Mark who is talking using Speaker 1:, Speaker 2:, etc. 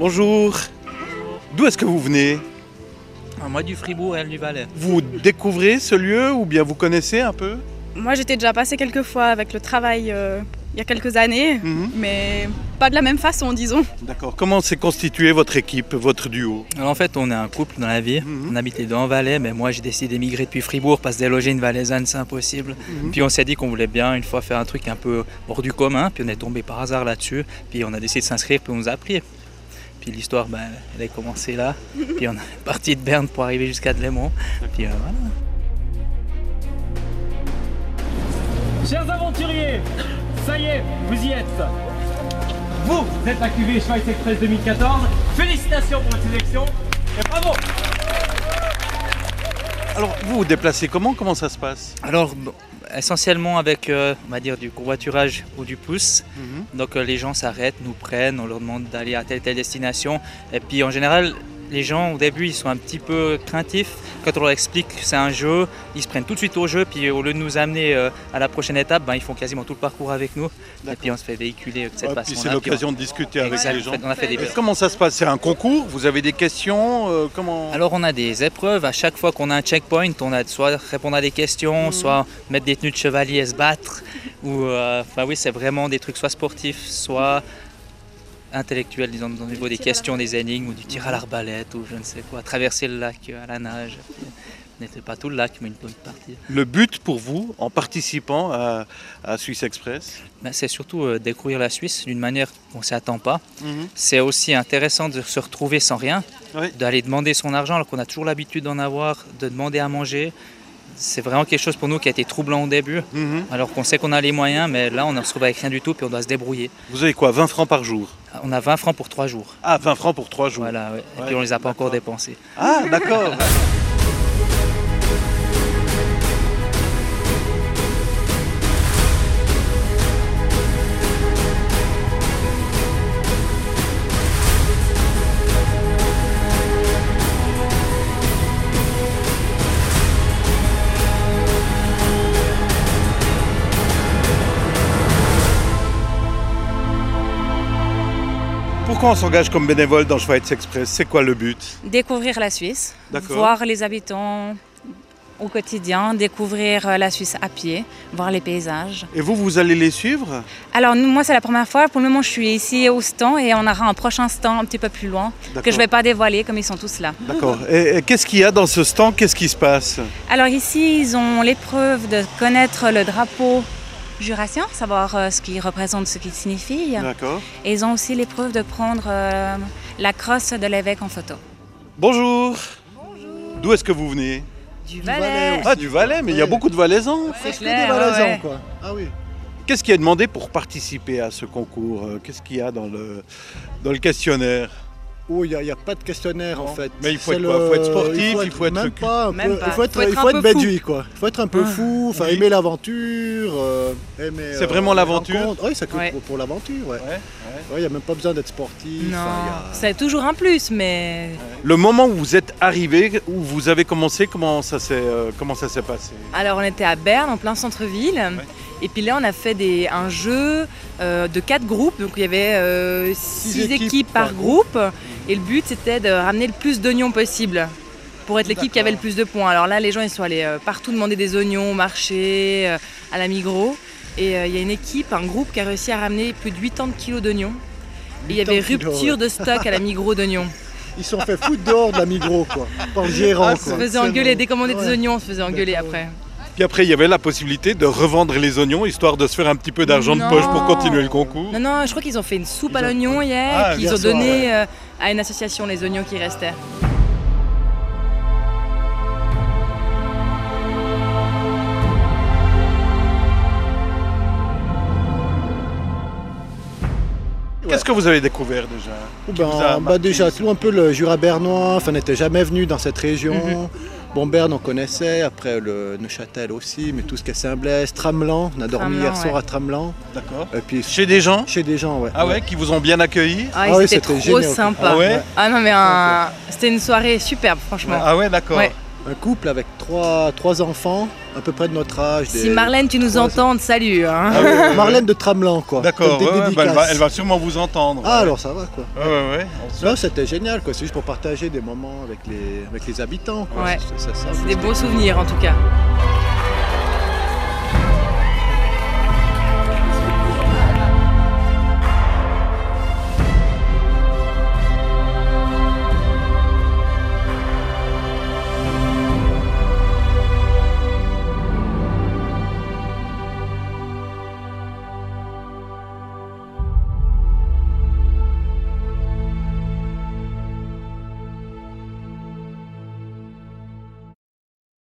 Speaker 1: Bonjour. D'où est-ce que vous venez?
Speaker 2: Moi du Fribourg et elle du Valais.
Speaker 1: Vous découvrez ce lieu ou bien vous connaissez un peu?
Speaker 3: Moi, j'étais déjà passée quelques fois avec le travail il y a quelques années, mais pas de la même façon, disons.
Speaker 1: D'accord. Comment s'est constituée votre équipe, votre duo?
Speaker 2: Alors en fait, on est un couple dans la vie. On habite les deux en Valais, mais moi j'ai décidé d'émigrer depuis Fribourg parce que déloger une Valaisanne, c'est impossible. Puis on s'est dit qu'on voulait bien une fois faire un truc un peu hors du commun, puis on est tombé par hasard là-dessus. Puis on a décidé de s'inscrire, puis on nous a appris. Puis l'histoire, elle a commencé là. Puis on est parti de Berne pour arriver jusqu'à Delémont. Puis voilà.
Speaker 4: Chers aventuriers, ça y est, vous y êtes. Vous êtes la cuvée Schweiz Express 2014. Félicitations pour votre sélection et bravo.
Speaker 1: Alors vous vous déplacez comment? Comment ça se passe?
Speaker 2: Alors essentiellement avec on va dire du covoiturage ou du pouce. Donc les gens s'arrêtent, nous prennent, on leur demande d'aller à telle destination. Et puis en général, les gens au début ils sont un petit peu craintifs. Quand on leur explique que c'est un jeu, ils se prennent tout de suite au jeu. Puis au lieu de nous amener à la prochaine étape, ils font quasiment tout le parcours avec nous. Et puis on se fait véhiculer de cette façon-là.
Speaker 1: Puis c'est l'occasion de discuter avec les gens.
Speaker 2: On a fait des...
Speaker 1: Comment ça se passe? C'est un concours? Vous avez des questions? Comment...
Speaker 2: Alors on a des épreuves. À chaque fois qu'on a un checkpoint, on a soit répondre à des questions, soit mettre des tenues de chevalier et se battre. Ou, oui, c'est vraiment des trucs soit sportifs, soit intellectuels, disons, au niveau des questions, des énigmes, ou du tir à l'arbalète, ou je ne sais quoi, traverser le lac à la nage. Ce n'était pas tout le lac, mais une bonne partie.
Speaker 1: Le but pour vous, en participant à Swiss Express?
Speaker 2: C'est surtout découvrir la Suisse d'une manière qu'on ne s'y attend pas. C'est aussi intéressant de se retrouver sans rien, d'aller demander son argent alors qu'on a toujours l'habitude d'en avoir, de demander à manger. C'est vraiment quelque chose pour nous qui a été troublant au début, alors qu'on sait qu'on a les moyens, mais là on se retrouve avec rien du tout, puis on doit se débrouiller.
Speaker 1: Vous avez quoi, 20 francs par jour?
Speaker 2: On a 20 francs pour 3 jours.
Speaker 1: Ah, 20 francs pour 3 jours.
Speaker 2: Voilà, ouais. Et puis on ne les a pas encore dépensés.
Speaker 1: Ah, d'accord. Pourquoi on s'engage comme bénévole dans Schweiz Express? C'est quoi le but?
Speaker 3: Découvrir la Suisse,
Speaker 1: D'accord.
Speaker 3: voir les habitants au quotidien, découvrir la Suisse à pied, voir les paysages.
Speaker 1: Et vous allez les suivre?
Speaker 3: Alors moi c'est la première fois, pour le moment je suis ici au stand et on aura un prochain stand un petit peu plus loin que je ne vais pas dévoiler comme ils sont tous là.
Speaker 1: D'accord. Et qu'est-ce qu'il y a dans ce stand? Qu'est-ce qui se passe?
Speaker 3: Alors ici ils ont l'épreuve de connaître le drapeau jurassien, savoir ce qu'il représente, ce qu'il signifie.
Speaker 1: D'accord.
Speaker 3: Et ils ont aussi l'épreuve de prendre la crosse de l'évêque en photo.
Speaker 1: Bonjour. D'où est-ce que vous venez?
Speaker 3: Du Valais.
Speaker 1: Ah, du Valais, mais il y a beaucoup de Valaisans.
Speaker 3: C'est
Speaker 5: Que
Speaker 3: clair,
Speaker 5: des Valaisans,
Speaker 3: ouais.
Speaker 5: quoi. Ah oui.
Speaker 1: Qu'est-ce qui est demandé pour participer à ce concours? Qu'est-ce qu'il y a dans le questionnaire?
Speaker 5: Oh, il n'y a pas de questionnaire en fait.
Speaker 1: Mais il faut
Speaker 5: C'est
Speaker 1: être quoi? Il faut être sportif, il faut être...
Speaker 5: même pas, un
Speaker 3: Même
Speaker 5: peu-
Speaker 3: pas.
Speaker 5: il faut être,
Speaker 3: Faut être
Speaker 5: il
Speaker 3: un
Speaker 5: faut
Speaker 3: peu
Speaker 5: être
Speaker 3: fou.
Speaker 5: bédouille, quoi. Il faut être un peu fou, enfin
Speaker 1: Oui.
Speaker 5: aimer l'aventure, aimer.
Speaker 1: C'est vraiment
Speaker 5: les
Speaker 1: l'aventure?
Speaker 5: rencontres. Oui, c'est que
Speaker 3: Ouais.
Speaker 5: pour l'aventure, ouais.
Speaker 1: Ouais.
Speaker 5: Il n'y a même pas besoin d'être sportif.
Speaker 3: Non,
Speaker 5: enfin,
Speaker 3: c'est toujours un plus, mais
Speaker 1: Le moment où vous êtes arrivé, où vous avez commencé, comment ça s'est passé?
Speaker 3: alors on était à Berne, en plein centre-ville, et puis là on a fait un jeu de 4 groupes, donc il y avait 6 équipes par groupe, et le but c'était de ramener le plus d'oignons possible pour être l'équipe qui avait le plus de points. Alors là les gens ils sont allés partout demander des oignons au marché, à la Migros, et il y a une équipe, un groupe qui a réussi à ramener plus de 80 kilos d'oignons, et il y avait
Speaker 5: 80 kilos,
Speaker 3: rupture de stock à la Migros d'oignons.
Speaker 5: Ils se sont fait foutre dehors de la Migros, quoi. Par le gérant,
Speaker 1: Ah,
Speaker 3: On se
Speaker 5: quoi.
Speaker 3: faisait engueuler, dès qu'on demandait des
Speaker 5: Ouais.
Speaker 3: oignons on se faisait engueuler
Speaker 5: D'accord.
Speaker 3: après.
Speaker 1: Puis après, il y avait la possibilité de revendre les oignons, histoire de se faire un petit peu d'argent de poche pour
Speaker 3: Non.
Speaker 1: continuer le concours.
Speaker 3: Non, je crois qu'ils ont fait une soupe à
Speaker 5: Ils ont-
Speaker 3: l'oignon hier,
Speaker 1: Ah,
Speaker 3: et puis ils
Speaker 5: hier
Speaker 3: ont
Speaker 5: soir,
Speaker 3: donné à une association les oignons qui restaient.
Speaker 1: Qu'est-ce que vous avez découvert déjà?
Speaker 5: Oh,
Speaker 1: Qui vous a marqué
Speaker 5: déjà,
Speaker 1: ici?
Speaker 5: tout un peu le Jura bernois, enfin, on n'était jamais venu dans cette région. Bon, Berne, on connaissait, après le Neuchâtel aussi, mais tout ce qui est Saint-Blaise, Tramelan, on a dormi
Speaker 3: Tramelan,
Speaker 5: hier soir
Speaker 3: ouais.
Speaker 5: à Tramelan.
Speaker 1: D'accord.
Speaker 5: Et puis,
Speaker 1: Chez des gens?
Speaker 5: chez des gens, ouais.
Speaker 1: Ah ouais, qui vous ont bien accueilli?
Speaker 3: Ah,
Speaker 5: Ah oui,
Speaker 3: c'était
Speaker 5: c'était
Speaker 3: trop
Speaker 5: génial.
Speaker 3: sympa.
Speaker 1: Ah ouais?
Speaker 3: Ah non, mais c'était une soirée superbe, franchement.
Speaker 1: Ah ouais, d'accord.
Speaker 3: Ouais.
Speaker 5: Un couple avec trois enfants, à peu près de notre âge.
Speaker 3: Si Marlène, tu nous entends, salut. Hein.
Speaker 1: Ah oui.
Speaker 5: Marlène de Tramelan, quoi.
Speaker 1: D'accord,
Speaker 5: Comme des dédicaces.
Speaker 1: elle va sûrement vous entendre.
Speaker 5: Ah, alors ça va, quoi.
Speaker 1: Ouais.
Speaker 5: Non, c'était génial, quoi. C'est juste pour partager des moments avec les habitants, quoi.
Speaker 3: Ouais.
Speaker 5: C'est ça.
Speaker 3: C'est des beaux souvenirs, en tout cas.